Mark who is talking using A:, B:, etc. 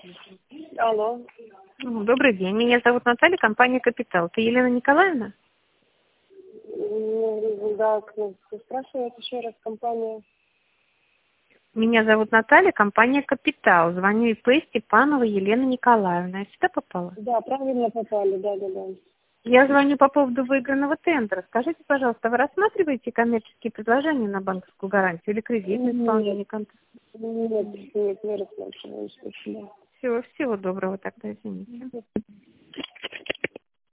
A: Алло.
B: Добрый день. Меня зовут Наталья, компания «Капитал». Ты Елена Николаевна?
A: Да, спрашивает еще раз компания.
B: Меня зовут Наталья, компания «Капитал». Звоню ИП Степанова Елена Николаевна. Я сюда попала?
A: Да, правильно попали, да.
B: Я звоню по поводу выигранного тендера. Скажите, пожалуйста, вы рассматриваете коммерческие предложения на банковскую гарантию или кредитное исполнение контракта?
A: Нет, не рассматриваю, спасибо.
B: Всего доброго тогда, извините.